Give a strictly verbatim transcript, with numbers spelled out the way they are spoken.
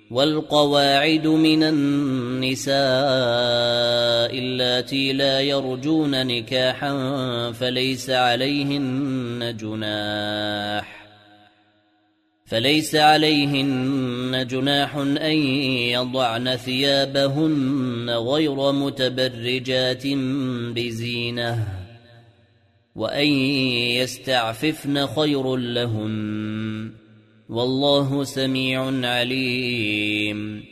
والقواعد من النساء اللاتي لا يرجون نكاحا فليس عليهن جناح فليس عليهن جناح أن يضعن ثيابهن غير متبرجات بزينة وأن يستعففن خير لهن والله سميع عليم